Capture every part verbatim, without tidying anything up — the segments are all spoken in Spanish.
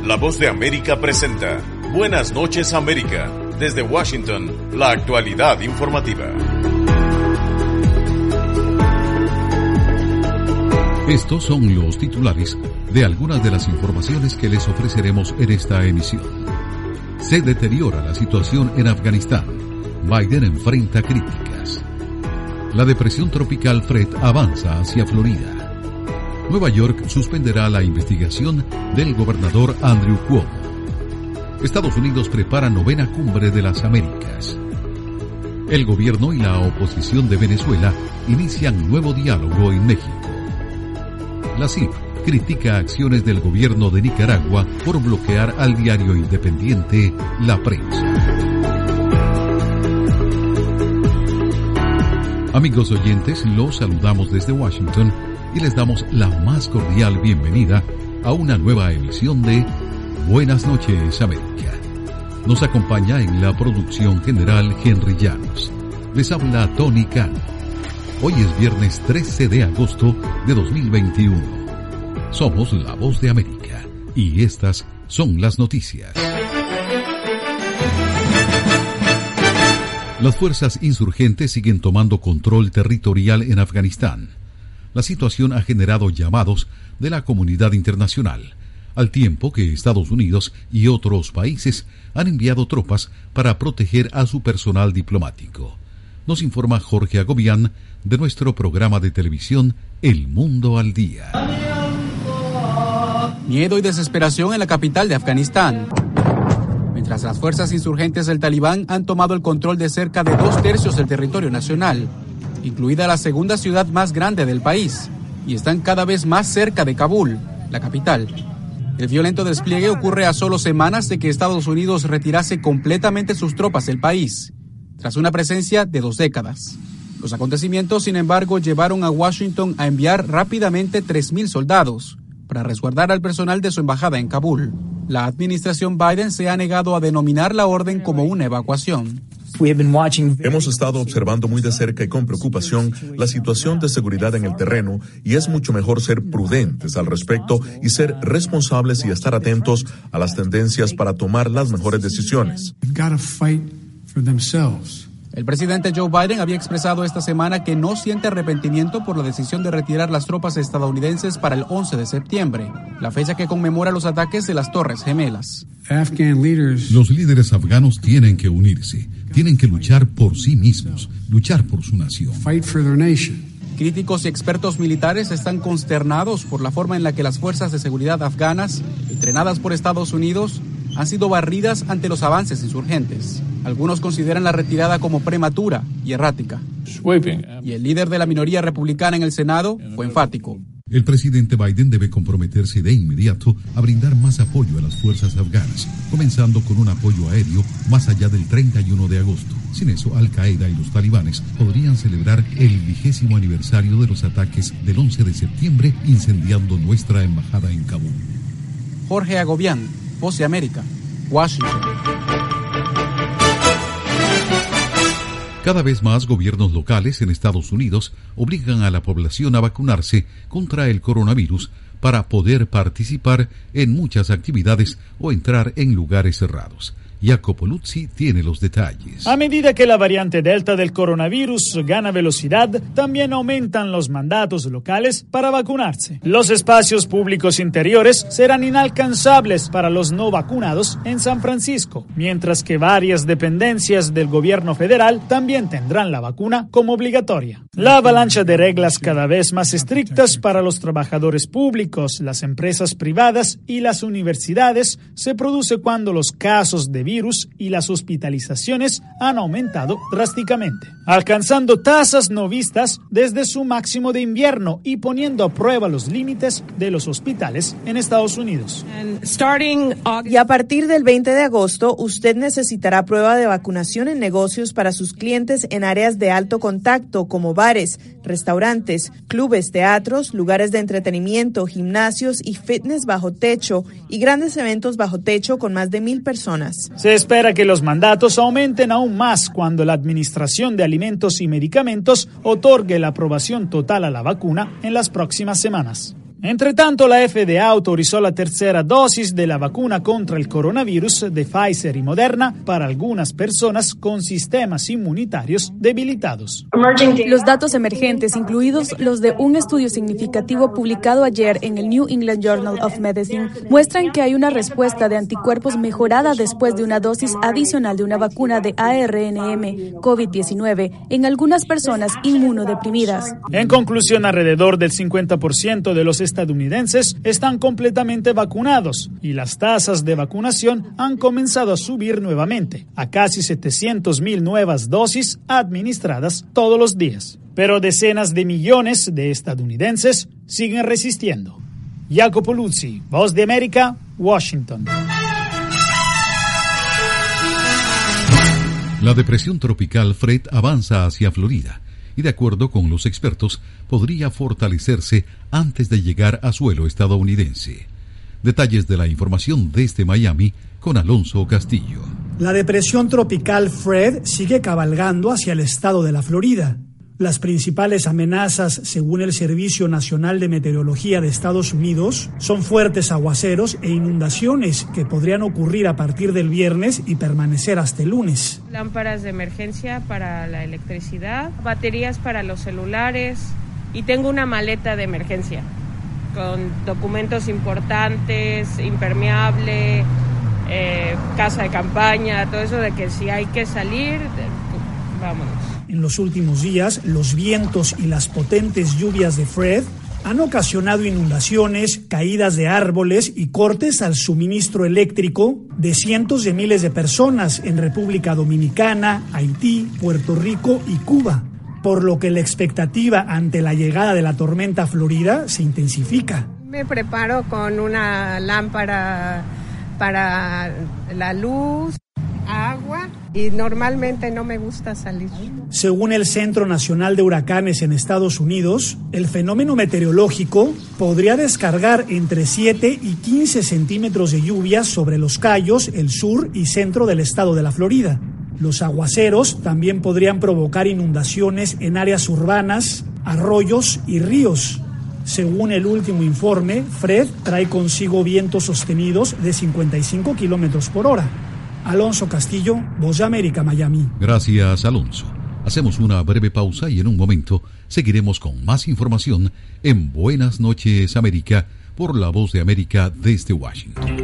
La Voz de América presenta Buenas noches América. Desde Washington, la actualidad informativa. Estos son los titulares de algunas de las informaciones que les ofreceremos en esta emisión. Se deteriora la situación en Afganistán. Biden enfrenta críticas. La depresión tropical Fred avanza hacia Florida. Nueva York suspenderá la investigación del gobernador Andrew Cuomo. Estados Unidos prepara novena cumbre de las Américas. El gobierno y la oposición de Venezuela inician nuevo diálogo en México. La C I P critica acciones del gobierno de Nicaragua por bloquear al diario independiente La Prensa. Amigos oyentes, los saludamos desde Washington y les damos la más cordial bienvenida a una nueva emisión de Buenas noches América. Nos acompaña en la producción general Henry Llanos. Les habla Tony Cano. Hoy es viernes trece de agosto de dos mil veintiuno. Somos La Voz de América y estas son las noticias. Las fuerzas insurgentes siguen tomando control territorial en Afganistán. La situación ha generado llamados de la comunidad internacional, al tiempo que Estados Unidos y otros países han enviado tropas para proteger a su personal diplomático. Nos informa Jorge Agobián de nuestro programa de televisión El Mundo al Día. Miedo y desesperación en la capital de Afganistán. Mientras las fuerzas insurgentes del Talibán han tomado el control de cerca de dos tercios del territorio nacional, incluida la segunda ciudad más grande del país, y están cada vez más cerca de Kabul, la capital. El violento despliegue ocurre a solo semanas de que Estados Unidos retirase completamente sus tropas del país, tras una presencia de dos décadas. Los acontecimientos, sin embargo, llevaron a Washington a enviar rápidamente tres mil soldados para resguardar al personal de su embajada en Kabul. La administración Biden se ha negado a denominar la orden como una evacuación. Hemos estado observando muy de cerca y con preocupación la situación de seguridad en el terreno y es mucho mejor ser prudentes al respecto y ser responsables y estar atentos a las tendencias para tomar las mejores decisiones. El presidente Joe Biden había expresado esta semana que no siente arrepentimiento por la decisión de retirar las tropas estadounidenses para el once de septiembre, la fecha que conmemora los ataques de las Torres Gemelas. Los líderes afganos tienen que unirse, tienen que luchar por sí mismos, luchar por su nación. Críticos y expertos militares están consternados por la forma en la que las fuerzas de seguridad afganas, entrenadas por Estados Unidos, han sido barridas ante los avances insurgentes. Algunos consideran la retirada como prematura y errática. Y el líder de la minoría republicana en el Senado fue enfático. El presidente Biden debe comprometerse de inmediato a brindar más apoyo a las fuerzas afganas, comenzando con un apoyo aéreo más allá del treinta y uno de agosto. Sin eso, Al-Qaeda y los talibanes podrían celebrar el vigésimo aniversario de los ataques del once de septiembre, incendiando nuestra embajada en Kabul. Jorge Agobián, Voz de América, Washington. Cada vez más gobiernos locales en Estados Unidos obligan a la población a vacunarse contra el coronavirus para poder participar en muchas actividades o entrar en lugares cerrados. Jacopo Luzzi tiene los detalles. A medida que la variante Delta del coronavirus gana velocidad, también aumentan los mandatos locales para vacunarse. Los espacios públicos interiores serán inalcanzables para los no vacunados en San Francisco, mientras que varias dependencias del gobierno federal también tendrán la vacuna como obligatoria. La avalancha de reglas cada vez más estrictas para los trabajadores públicos, las empresas privadas y las universidades se produce cuando los casos de virus y las hospitalizaciones han aumentado drásticamente, alcanzando tasas no vistas desde su máximo de invierno y poniendo a prueba los límites de los hospitales en Estados Unidos. Y a partir del veinte de agosto, usted necesitará prueba de vacunación en negocios para sus clientes en áreas de alto contacto como bares, restaurantes, clubes, teatros, lugares de entretenimiento, gimnasios y fitness bajo techo y grandes eventos bajo techo con más de mil personas. Se espera que los mandatos aumenten aún más cuando la Administración de Alimentos y Medicamentos otorgue la aprobación total a la vacuna en las próximas semanas. Entre tanto, la F D A autorizó la tercera dosis de la vacuna contra el coronavirus de Pfizer y Moderna para algunas personas con sistemas inmunitarios debilitados. Los datos emergentes, incluidos los de un estudio significativo publicado ayer en el New England Journal of Medicine, muestran que hay una respuesta de anticuerpos mejorada después de una dosis adicional de una vacuna de A R N M COVID diecinueve en algunas personas inmunodeprimidas. En conclusión, alrededor del cincuenta por ciento de los estadounidenses están completamente vacunados y las tasas de vacunación han comenzado a subir nuevamente, a casi setecientas mil nuevas dosis administradas todos los días. Pero decenas de millones de estadounidenses siguen resistiendo. Jacopo Luzzi, Voz de América, Washington. La depresión tropical Fred avanza hacia Florida y, de acuerdo con los expertos, podría fortalecerse antes de llegar a suelo estadounidense. Detalles de la información desde Miami con Alonso Castillo. La depresión tropical Fred sigue cabalgando hacia el estado de la Florida. Las principales amenazas, según el Servicio Nacional de Meteorología de Estados Unidos, son fuertes aguaceros e inundaciones que podrían ocurrir a partir del viernes y permanecer hasta el lunes. Lámparas de emergencia para la electricidad, baterías para los celulares y tengo una maleta de emergencia con documentos importantes, impermeable, eh, casa de campaña, todo eso de que si hay que salir, vámonos. En los últimos días, los vientos y las potentes lluvias de Fred han ocasionado inundaciones, caídas de árboles y cortes al suministro eléctrico de cientos de miles de personas en República Dominicana, Haití, Puerto Rico y Cuba, por lo que la expectativa ante la llegada de la tormenta Florida se intensifica. Me preparo con una lámpara para la luz, agua, y normalmente no me gusta salir. Según el Centro Nacional de Huracanes en Estados Unidos, el fenómeno meteorológico podría descargar entre siete y quince centímetros de lluvia sobre los Cayos, el sur y centro del estado de la Florida. Los aguaceros también podrían provocar inundaciones en áreas urbanas, arroyos y ríos. Según el último informe, Fred trae consigo vientos sostenidos de cincuenta y cinco kilómetros por hora. Alonso Castillo, Voz de América, Miami. Gracias, Alonso. Hacemos una breve pausa y en un momento seguiremos con más información en Buenas noches, América, por la Voz de América desde Washington.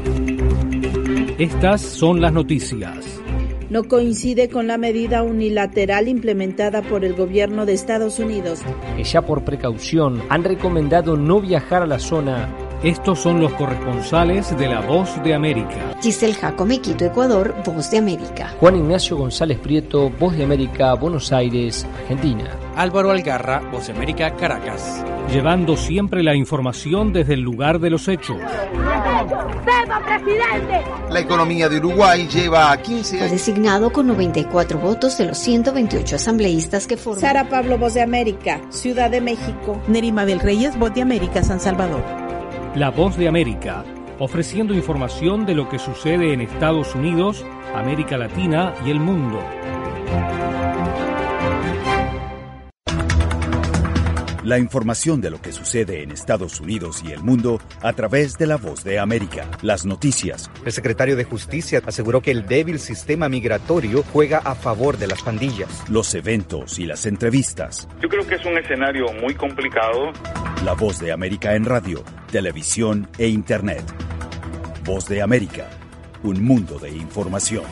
Estas son las noticias. No coincide con la medida unilateral implementada por el gobierno de Estados Unidos. Que ya por precaución han recomendado no viajar a la zona. Estos son los corresponsales de la Voz de América. Giselle Jacome, Quito, Ecuador, Voz de América. Juan Ignacio González Prieto, Voz de América, Buenos Aires, Argentina. Álvaro Algarra, Voz de América, Caracas. Llevando siempre la información desde el lugar de los hechos. ¡Viva, presidente! La economía de Uruguay lleva quince años. Fue designado con noventa y cuatro votos de los ciento veintiocho asambleístas que forman. Sara Pablo, Voz de América, Ciudad de México. Nerima Mabel Reyes, Voz de América, San Salvador. La Voz de América, ofreciendo información de lo que sucede en Estados Unidos, América Latina y el mundo. La información de lo que sucede en Estados Unidos y el mundo a través de La Voz de América. Las noticias. El secretario de Justicia aseguró que el débil sistema migratorio juega a favor de las pandillas. Los eventos y las entrevistas. Yo creo que es un escenario muy complicado. La Voz de América en radio, televisión e internet. Voz de América, un mundo de información.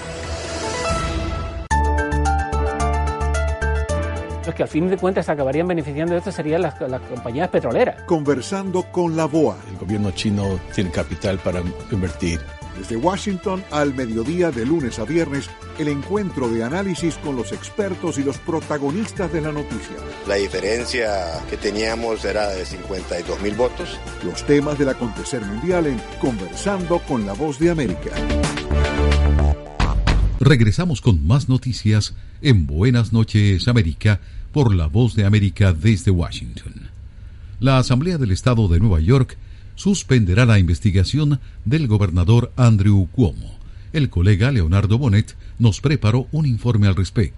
Los que al fin de cuentas acabarían beneficiando de esto serían las, las compañías petroleras. Conversando con la B O A. El gobierno chino tiene capital para invertir. Desde Washington al mediodía de lunes a viernes, el encuentro de análisis con los expertos y los protagonistas de la noticia. La diferencia que teníamos era de cincuenta y dos mil votos. Los temas del acontecer mundial en Conversando con la Voz de América. Regresamos con más noticias en Buenas noches, América, por la Voz de América desde Washington. La Asamblea del Estado de Nueva York suspenderá la investigación del gobernador Andrew Cuomo. El colega Leonardo Bonet nos preparó un informe al respecto.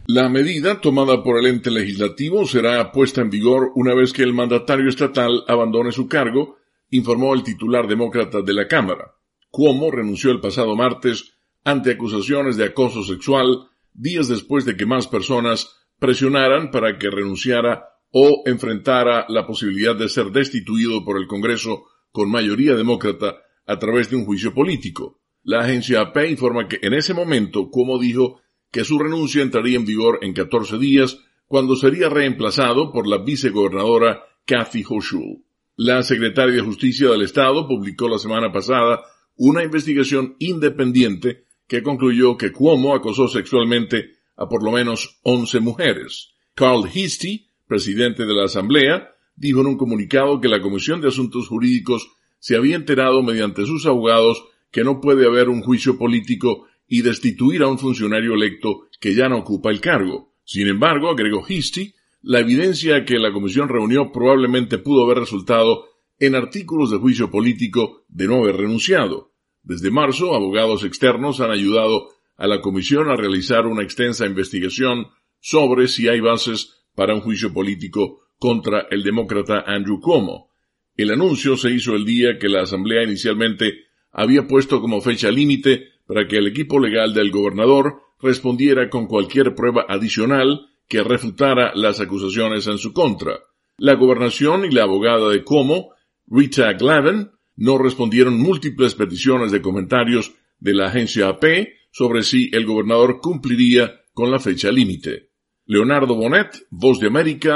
La medida tomada por el ente legislativo será puesta en vigor una vez que el mandatario estatal abandone su cargo, informó el titular demócrata de la Cámara. Cuomo renunció el pasado martes ante acusaciones de acoso sexual, días después de que más personas presionaran para que renunciara o enfrentara la posibilidad de ser destituido por el Congreso con mayoría demócrata a través de un juicio político. La agencia A P informa que en ese momento Cuomo dijo que su renuncia entraría en vigor en catorce días, cuando sería reemplazado por la vicegobernadora Kathy Hochul. La secretaria de Justicia del Estado publicó la semana pasada una investigación independiente que concluyó que Cuomo acosó sexualmente a por lo menos once mujeres. Carl Heastie, presidente de la Asamblea, dijo en un comunicado que la Comisión de Asuntos Jurídicos se había enterado mediante sus abogados que no puede haber un juicio político y destituir a un funcionario electo que ya no ocupa el cargo. Sin embargo, agregó Heastie, la evidencia que la comisión reunió probablemente pudo haber resultado en artículos de juicio político de no haber renunciado. Desde marzo, abogados externos han ayudado a la comisión a realizar una extensa investigación sobre si hay bases para un juicio político contra el demócrata Andrew Cuomo. El anuncio se hizo el día que la Asamblea inicialmente había puesto como fecha límite para que el equipo legal del gobernador respondiera con cualquier prueba adicional que refutara las acusaciones en su contra. La gobernación y la abogada de Cuomo, Rita Glavin, no respondieron múltiples peticiones de comentarios de la agencia A P sobre si el gobernador cumpliría con la fecha límite. Leonardo Bonet, Voz de América.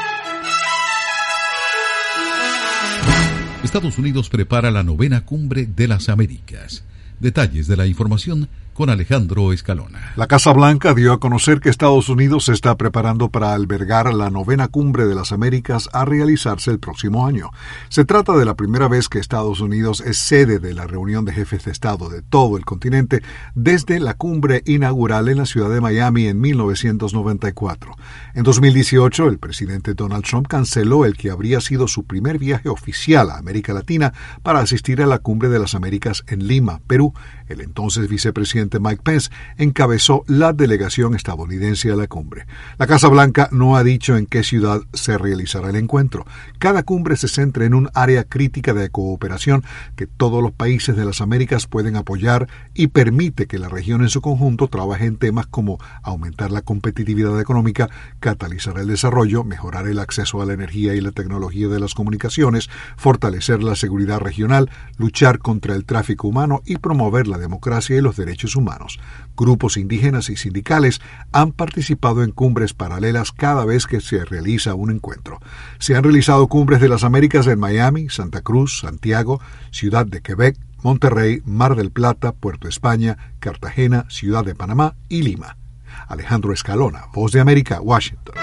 Estados Unidos prepara la novena Cumbre de las Américas. Detalles de la información con Alejandro Escalona. La Casa Blanca dio a conocer que Estados Unidos se está preparando para albergar la novena Cumbre de las Américas a realizarse el próximo año. Se trata de la primera vez que Estados Unidos es sede de la reunión de jefes de Estado de todo el continente desde la cumbre inaugural en la ciudad de Miami en mil novecientos noventa y cuatro. En dos mil dieciocho, el presidente Donald Trump canceló el que habría sido su primer viaje oficial a América Latina para asistir a la Cumbre de las Américas en Lima, Perú. El entonces vicepresidente Mike Pence encabezó la delegación estadounidense a la cumbre. La Casa Blanca no ha dicho en qué ciudad se realizará el encuentro. Cada cumbre se centra en un área crítica de cooperación que todos los países de las Américas pueden apoyar y permite que la región en su conjunto trabaje en temas como aumentar la competitividad económica, catalizar el desarrollo, mejorar el acceso a la energía y la tecnología de las comunicaciones, fortalecer la seguridad regional, luchar contra el tráfico humano y promover la democracia y los derechos humanos. Grupos indígenas y sindicales han participado en cumbres paralelas cada vez que se realiza un encuentro. Se han realizado cumbres de las Américas en Miami, Santa Cruz, Santiago, Ciudad de Quebec, Monterrey, Mar del Plata, Puerto España, Cartagena, Ciudad de Panamá y Lima. Alejandro Escalona, Voz de América, Washington.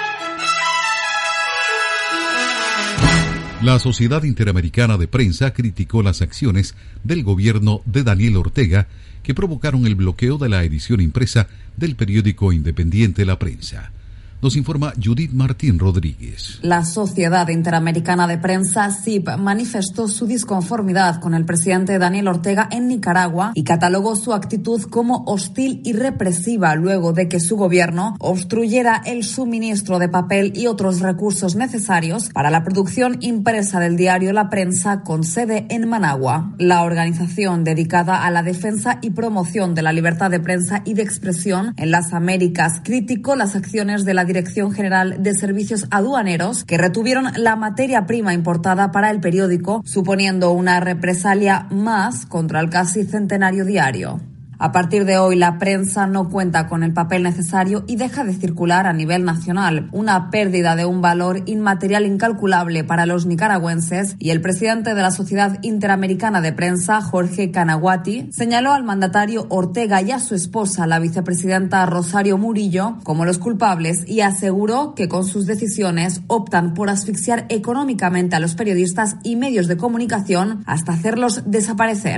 La Sociedad Interamericana de Prensa criticó las acciones del gobierno de Daniel Ortega que provocaron el bloqueo de la edición impresa del periódico independiente La Prensa. Nos informa Judith Martín Rodríguez. La Sociedad Interamericana de Prensa, S I P, manifestó su disconformidad con el presidente Daniel Ortega en Nicaragua y catalogó su actitud como hostil y represiva luego de que su gobierno obstruyera el suministro de papel y otros recursos necesarios para la producción impresa del diario La Prensa con sede en Managua. La organización dedicada a la defensa y promoción de la libertad de prensa y de expresión en las Américas criticó las acciones de la Dirección General de Servicios Aduaneros, que retuvieron la materia prima importada para el periódico, suponiendo una represalia más contra el casi centenario diario. A partir de hoy, La Prensa no cuenta con el papel necesario y deja de circular a nivel nacional, una pérdida de un valor inmaterial incalculable para los nicaragüenses, y el presidente de la Sociedad Interamericana de Prensa, Jorge Canaguati, señaló al mandatario Ortega y a su esposa, la vicepresidenta Rosario Murillo, como los culpables y aseguró que con sus decisiones optan por asfixiar económicamente a los periodistas y medios de comunicación hasta hacerlos desaparecer.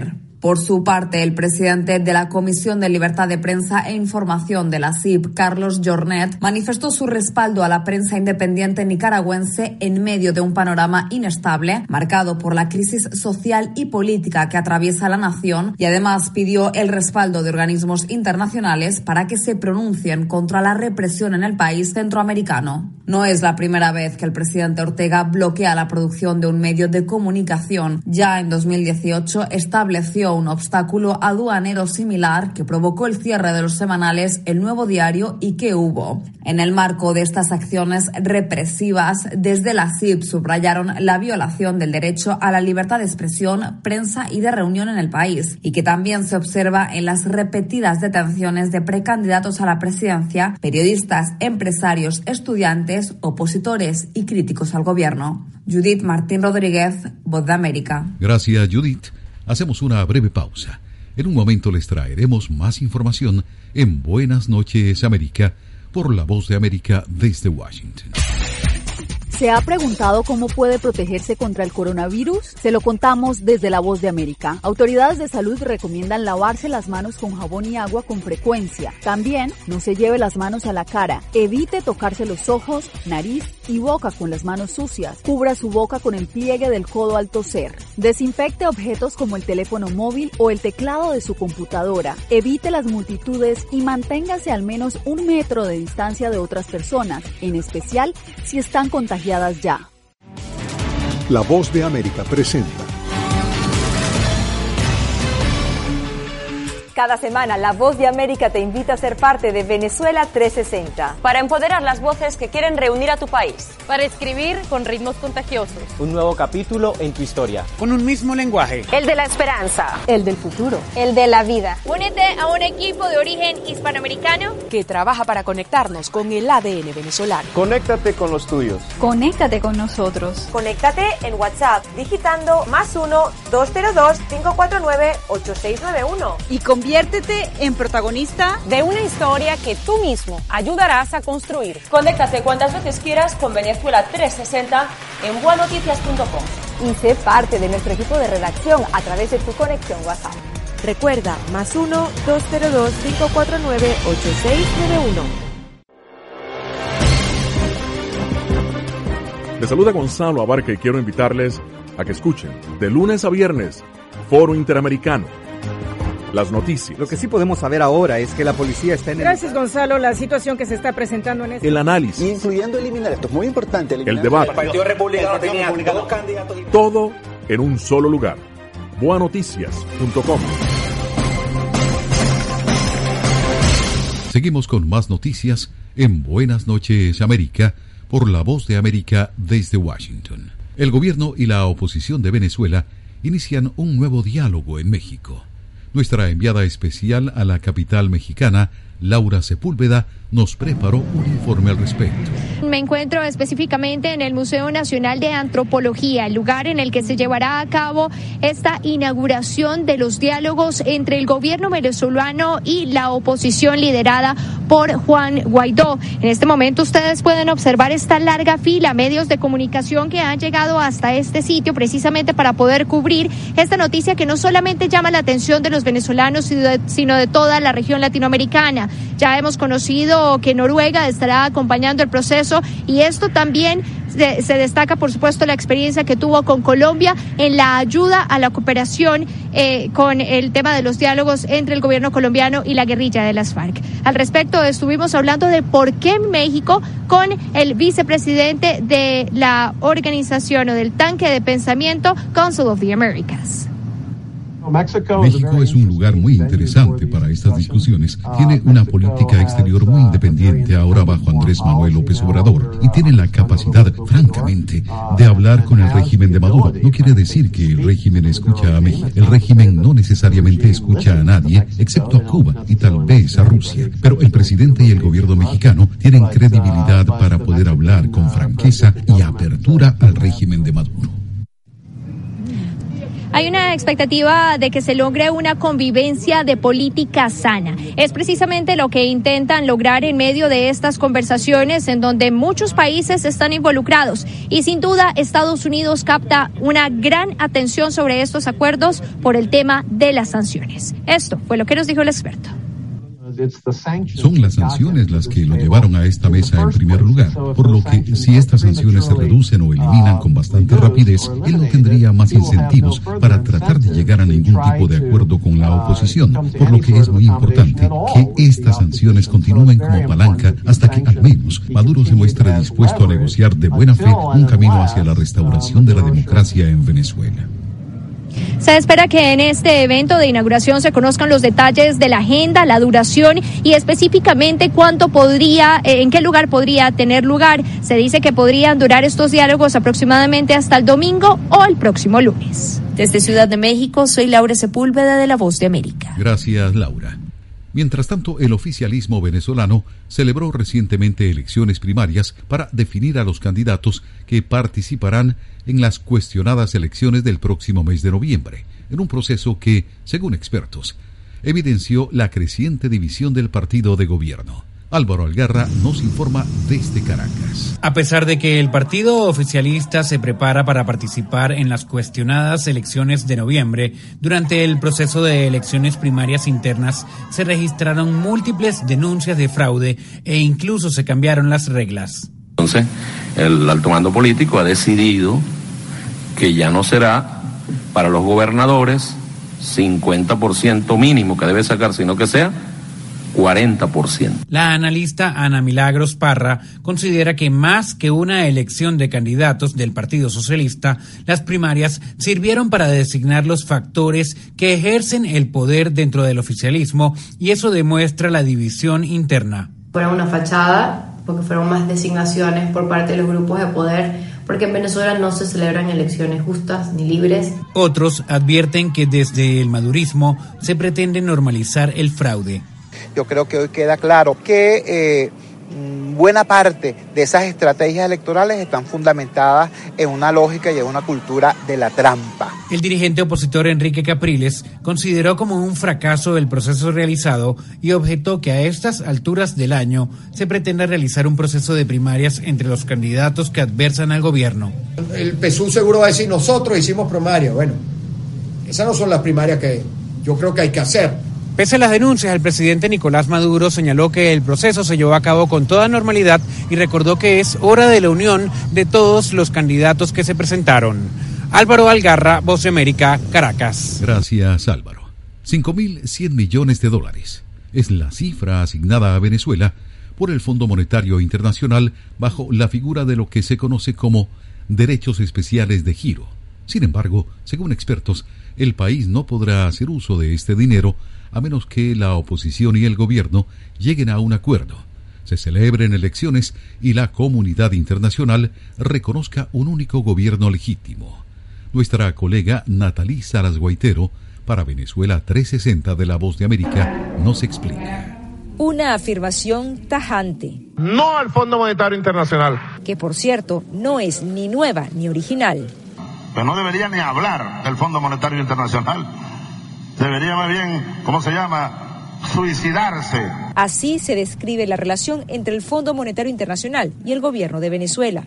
Por su parte, el presidente de la Comisión de Libertad de Prensa e Información de la C I P, Carlos Jornet, manifestó su respaldo a la prensa independiente nicaragüense en medio de un panorama inestable, marcado por la crisis social y política que atraviesa la nación, y además pidió el respaldo de organismos internacionales para que se pronuncien contra la represión en el país centroamericano. No es la primera vez que el presidente Ortega bloquea la producción de un medio de comunicación. Ya en dos mil dieciocho estableció un obstáculo aduanero similar que provocó el cierre de los semanales El Nuevo Diario y Que Hubo. En el marco de estas acciones represivas, desde la C I P subrayaron la violación del derecho a la libertad de expresión, prensa y de reunión en el país, y que también se observa en las repetidas detenciones de precandidatos a la presidencia, periodistas, empresarios, estudiantes, opositores y críticos al gobierno. Judith Martín Rodríguez, Voz de América. Gracias, Judith. Hacemos una breve pausa. En un momento les traeremos más información en Buenas noches, América, por La Voz de América desde Washington. ¿Se ha preguntado cómo puede protegerse contra el coronavirus? Se lo contamos desde La Voz de América. Autoridades de salud recomiendan lavarse las manos con jabón y agua con frecuencia. También no se lleve las manos a la cara. Evite tocarse los ojos, nariz y boca con las manos sucias. Cubra su boca con el pliegue del codo al toser. Desinfecte objetos como el teléfono móvil o el teclado de su computadora. Evite las multitudes y manténgase al menos un metro de distancia de otras personas, en especial si están contagiadas ya. La Voz de América presenta. Cada semana, La Voz de América te invita a ser parte de Venezuela trescientos sesenta. Para empoderar las voces que quieren reunir a tu país. Para escribir con ritmos contagiosos. Un nuevo capítulo en tu historia. Con un mismo lenguaje. El de la esperanza. El del futuro. El de la vida. Únete a un equipo de origen hispanoamericano que trabaja para conectarnos con el A D N venezolano. Conéctate con los tuyos. Conéctate con nosotros. Conéctate en WhatsApp digitando más uno, dos cero dos, cinco cuatro nueve, ocho seis nueve uno. Y con Conviértete en protagonista de una historia que tú mismo ayudarás a construir. Conéctate cuantas veces quieras con Venezuela trescientos sesenta en buenoticias punto com. Y sé parte de nuestro equipo de redacción a través de tu conexión WhatsApp. Recuerda, más uno, dos cero dos, cinco cuatro nueve, ocho seis nueve uno. Les saluda Gonzalo Abarca y quiero invitarles a que escuchen de lunes a viernes Foro Interamericano. Las noticias. Lo que sí podemos saber ahora es que la policía está en el... Gracias, Gonzalo. La situación que se está presentando en este... El análisis. Incluyendo eliminar, esto es muy importante. El debate. El Partido Republicano tenía dos candidatos. Todo en un solo lugar. buenoticias punto com. Seguimos con más noticias en Buenas noches, América, por La Voz de América desde Washington. El gobierno y la oposición de Venezuela inician un nuevo diálogo en México. Nuestra enviada especial a la capital mexicana, Laura Sepúlveda, nos preparó un informe al respecto. Me encuentro específicamente en el Museo Nacional de Antropología, el lugar en el que se llevará a cabo esta inauguración de los diálogos entre el gobierno venezolano y la oposición liderada por Juan Guaidó. En este momento ustedes pueden observar esta larga fila, medios de comunicación que han llegado hasta este sitio precisamente para poder cubrir esta noticia que no solamente llama la atención de los venezolanos, sino de toda la región latinoamericana. Ya hemos conocido que Noruega estará acompañando el proceso y esto también se, se destaca, por supuesto, la experiencia que tuvo con Colombia en la ayuda a la cooperación eh, con el tema de los diálogos entre el gobierno colombiano y la guerrilla de las FARC. Al respecto, estuvimos hablando de por qué México, con el vicepresidente de la organización o del tanque de pensamiento Council of the Americas. México es un lugar muy interesante para estas discusiones. Tiene una política exterior muy independiente ahora bajo Andrés Manuel López Obrador y tiene la capacidad, francamente, de hablar con el régimen de Maduro. No quiere decir que el régimen escucha a México. El régimen no necesariamente escucha a nadie, excepto a Cuba y tal vez a Rusia. Pero el presidente y el gobierno mexicano tienen credibilidad para poder hablar con franqueza y apertura al régimen de Maduro. Hay una expectativa de que se logre una convivencia de política sana. Es precisamente lo que intentan lograr en medio de estas conversaciones en donde muchos países están involucrados y sin duda Estados Unidos capta una gran atención sobre estos acuerdos por el tema de las sanciones. Esto fue lo que nos dijo el experto. Son las sanciones las que lo llevaron a esta mesa en primer lugar, por lo que si estas sanciones se reducen o eliminan con bastante rapidez, él no tendría más incentivos para tratar de llegar a ningún tipo de acuerdo con la oposición, por lo que es muy importante que estas sanciones continúen como palanca hasta que al menos Maduro se muestre dispuesto a negociar de buena fe un camino hacia la restauración de la democracia en Venezuela. Se espera que en este evento de inauguración se conozcan los detalles de la agenda, la duración y específicamente cuánto podría, en qué lugar podría tener lugar. Se dice que podrían durar estos diálogos aproximadamente hasta el domingo o el próximo lunes. Desde Ciudad de México, soy Laura Sepúlveda de La Voz de América. Gracias, Laura. Mientras tanto, el oficialismo venezolano celebró recientemente elecciones primarias para definir a los candidatos que participarán en las cuestionadas elecciones del próximo mes de noviembre, en un proceso que, según expertos, evidenció la creciente división del partido de gobierno. Álvaro Algarra nos informa desde Caracas. A pesar de que el partido oficialista se prepara para participar en las cuestionadas elecciones de noviembre, durante el proceso de elecciones primarias internas se registraron múltiples denuncias de fraude e incluso se cambiaron las reglas. Entonces, el alto mando político ha decidido que ya no será para los gobernadores cincuenta por ciento mínimo que debe sacar, sino que sea cuarenta por ciento. La analista Ana Milagros Parra considera que más que una elección de candidatos del Partido Socialista, las primarias sirvieron para designar los factores que ejercen el poder dentro del oficialismo y eso demuestra la división interna. Fueron una fachada, porque fueron más designaciones por parte de los grupos de poder, porque en Venezuela no se celebran elecciones justas ni libres. Otros advierten que desde el madurismo se pretende normalizar el fraude. Yo creo que hoy queda claro que eh, buena parte de esas estrategias electorales están fundamentadas en una lógica y en una cultura de la trampa. El dirigente opositor Enrique Capriles consideró como un fracaso el proceso realizado y objetó que a estas alturas del año se pretenda realizar un proceso de primarias entre los candidatos que adversan al gobierno. El P S U seguro va a decir, nosotros hicimos primarias. Bueno, esas no son las primarias que yo creo que hay que hacer. Pese a las denuncias, el presidente Nicolás Maduro señaló que el proceso se llevó a cabo con toda normalidad y recordó que es hora de la unión de todos los candidatos que se presentaron. Álvaro Algarra, Voz de América, Caracas. Gracias, Álvaro. cinco mil cien millones de dólares es la cifra asignada a Venezuela por el Fondo Monetario Internacional bajo la figura de lo que se conoce como derechos especiales de giro. Sin embargo, según expertos, el país no podrá hacer uso de este dinero a menos que la oposición y el gobierno lleguen a un acuerdo, se celebren elecciones y la comunidad internacional reconozca un único gobierno legítimo. Nuestra colega Natalí Salas Guaitero, para Venezuela trescientos sesenta de La Voz de América, nos explica. Una afirmación tajante. No al Fondo Monetario Internacional. Que, por cierto, no es ni nueva ni original. Pero no debería ni hablar del Fondo Monetario Internacional. Debería más bien, ¿cómo se llama?, suicidarse. Así se describe la relación entre el Fondo Monetario Internacional y el gobierno de Venezuela.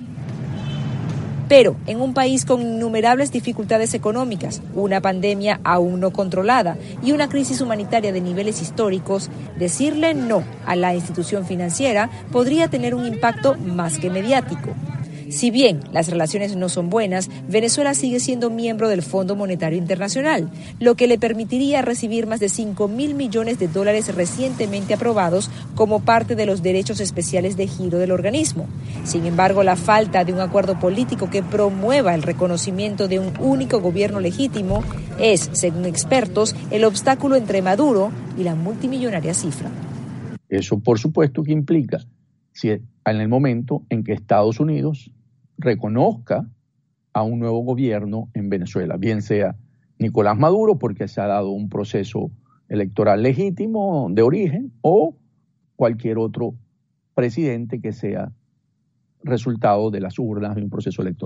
Pero en un país con innumerables dificultades económicas, una pandemia aún no controlada y una crisis humanitaria de niveles históricos, decirle no a la institución financiera podría tener un impacto más que mediático. Si bien las relaciones no son buenas, Venezuela sigue siendo miembro del Fondo Monetario Internacional, lo que le permitiría recibir más de cinco mil millones de dólares recientemente aprobados como parte de los derechos especiales de giro del organismo. Sin embargo, la falta de un acuerdo político que promueva el reconocimiento de un único gobierno legítimo es, según expertos, el obstáculo entre Maduro y la multimillonaria cifra. Eso, por supuesto, que implica, si en el momento en que Estados Unidos reconozca a un nuevo gobierno en Venezuela, bien sea Nicolás Maduro, porque se ha dado un proceso electoral legítimo de origen, o cualquier otro presidente que sea resultado de las urnas de un proceso electoral.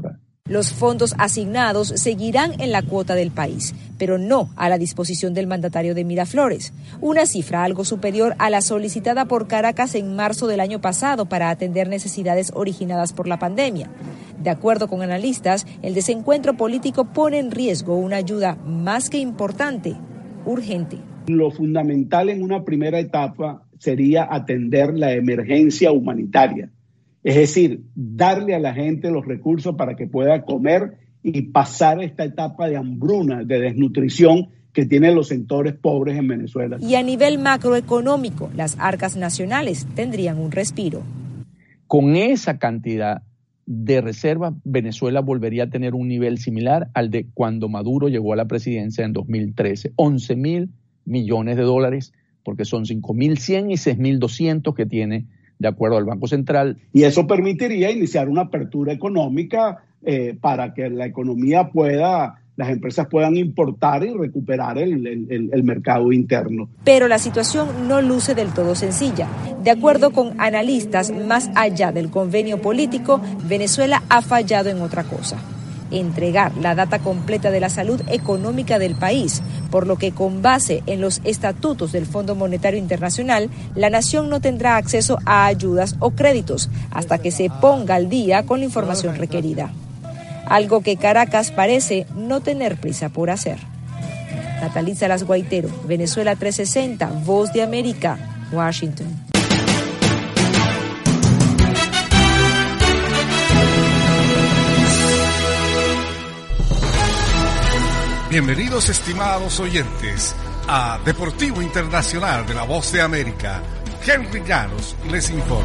Los fondos asignados seguirán en la cuota del país, pero no a la disposición del mandatario de Miraflores, una cifra algo superior a la solicitada por Caracas en marzo del año pasado para atender necesidades originadas por la pandemia. De acuerdo con analistas, el desencuentro político pone en riesgo una ayuda más que importante, urgente. Lo fundamental en una primera etapa sería atender la emergencia humanitaria. Es decir, darle a la gente los recursos para que pueda comer y pasar esta etapa de hambruna, de desnutrición que tienen los sectores pobres en Venezuela. Y a nivel macroeconómico, las arcas nacionales tendrían un respiro. Con esa cantidad de reservas, Venezuela volvería a tener un nivel similar al de cuando Maduro llegó a la presidencia en dos mil trece. once mil millones de dólares, porque son cinco mil cien y seis mil doscientos que tiene de acuerdo al Banco Central. Y eso permitiría iniciar una apertura económica eh, para que la economía pueda, las empresas puedan importar y recuperar el, el, el mercado interno. Pero la situación no luce del todo sencilla. De acuerdo con analistas, más allá del convenio político, Venezuela ha fallado en otra cosa: entregar la data completa de la salud económica del país, por lo que con base en los estatutos del Fondo Monetario Internacional, la nación no tendrá acceso a ayudas o créditos hasta que se ponga al día con la información requerida. Algo que Caracas parece no tener prisa por hacer. Natalí Salas Guaitero, Venezuela trescientos sesenta, Voz de América, Washington. Bienvenidos, estimados oyentes, a Deportivo Internacional de la Voz de América. Henry Llanos les informa.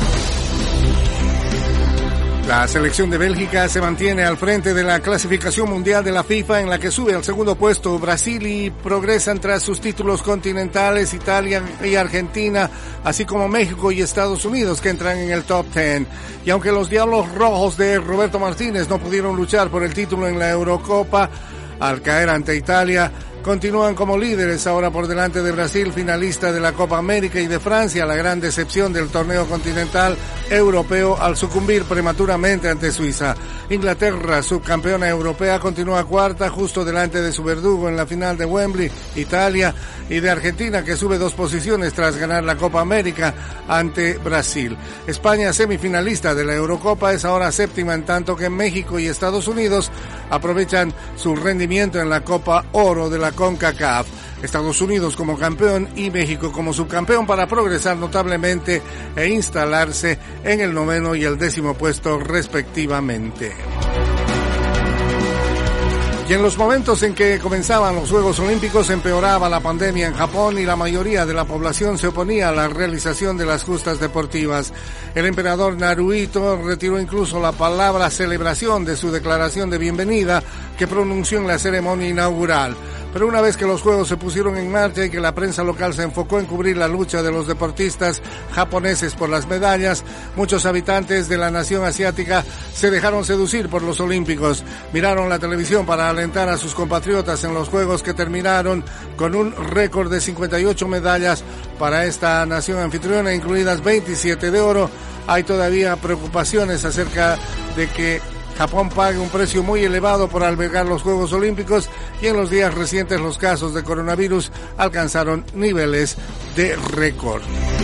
La selección de Bélgica se mantiene al frente de la clasificación mundial de la FIFA, en la que sube al segundo puesto Brasil y progresan tras sus títulos continentales Italia y Argentina, así como México y Estados Unidos, que entran en el top diez. Y aunque los Diablos Rojos de Roberto Martínez no pudieron luchar por el título en la Eurocopa, al caer ante Italia, continúan como líderes ahora por delante de Brasil, finalista de la Copa América, y de Francia, la gran decepción del torneo continental europeo al sucumbir prematuramente ante Suiza. Inglaterra, subcampeona europea, continúa cuarta, justo delante de su verdugo en la final de Wembley, Italia, y de Argentina, que sube dos posiciones tras ganar la Copa América ante Brasil. España, semifinalista de la Eurocopa, es ahora séptima, en tanto que México y Estados Unidos aprovechan su rendimiento en la Copa Oro de la CONCACAF. Estados Unidos como campeón y México como subcampeón para progresar notablemente e instalarse en el noveno y el décimo puesto respectivamente. Y en los momentos en que comenzaban los Juegos Olímpicos empeoraba la pandemia en Japón y la mayoría de la población se oponía a la realización de las justas deportivas. El emperador Naruhito retiró incluso la palabra celebración de su declaración de bienvenida que pronunció en la ceremonia inaugural. Pero una vez que los Juegos se pusieron en marcha y que la prensa local se enfocó en cubrir la lucha de los deportistas japoneses por las medallas, muchos habitantes de la nación asiática se dejaron seducir por los olímpicos. Miraron la televisión para alentar a sus compatriotas en los Juegos, que terminaron con un récord de cincuenta y ocho medallas para esta nación anfitriona, incluidas veintisiete de oro. Hay todavía preocupaciones acerca de que Japón pague un precio muy elevado por albergar los Juegos Olímpicos, y en los días recientes los casos de coronavirus alcanzaron niveles de récord.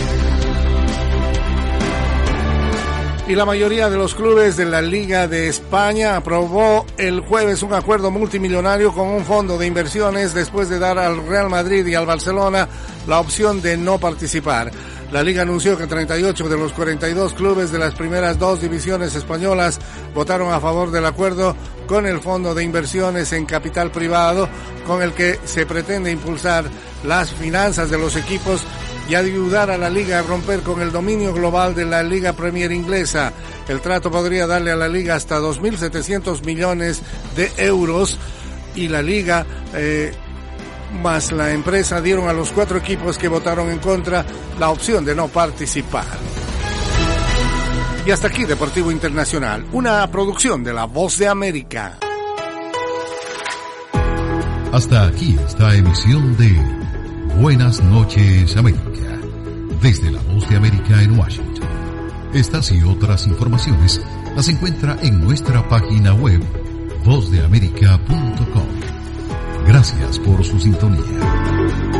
Y la mayoría de los clubes de la Liga de España aprobó el jueves un acuerdo multimillonario con un fondo de inversiones después de dar al Real Madrid y al Barcelona la opción de no participar. La Liga anunció que treinta y ocho de los cuarenta y dos clubes de las primeras dos divisiones españolas votaron a favor del acuerdo con el Fondo de Inversiones en Capital Privado, con el que se pretende impulsar las finanzas de los equipos y ayudar a la Liga a romper con el dominio global de la Liga Premier inglesa. El trato podría darle a la Liga hasta dos mil setecientos millones de euros, y la Liga eh, más la empresa dieron a los cuatro equipos que votaron en contra la opción de no participar. Y hasta aquí Deportivo Internacional, una producción de La Voz de América. Hasta aquí esta emisión de Buenas noches América, desde La Voz de América en Washington. Estas y otras informaciones las encuentra en nuestra página web voz de américa punto com. Gracias por su sintonía.